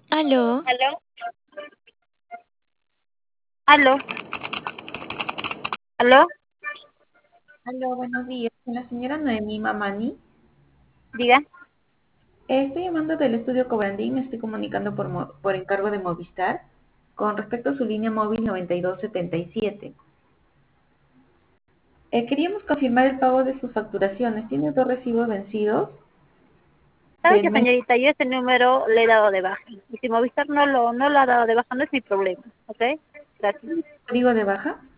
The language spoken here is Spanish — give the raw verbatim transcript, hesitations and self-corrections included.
Aló, ¿Aló? ¿Aló? ¿Aló? Aló, buenos días. Con la señora Noemí Mamani. Diga. Eh, estoy llamando del estudio Cobrandín. Me estoy comunicando por, mo- por encargo de Movistar con respecto a su línea móvil noventa y dos setenta y siete. Eh, queríamos confirmar el pago de sus facturaciones. Tiene dos recibos vencidos ¿Sabe del qué, mes. señorita? Yo ese número le he dado de baja. Y si Movistar no lo, no lo ha dado de baja, no es mi problema. ¿Ok? Gracias. ¿Código de baja?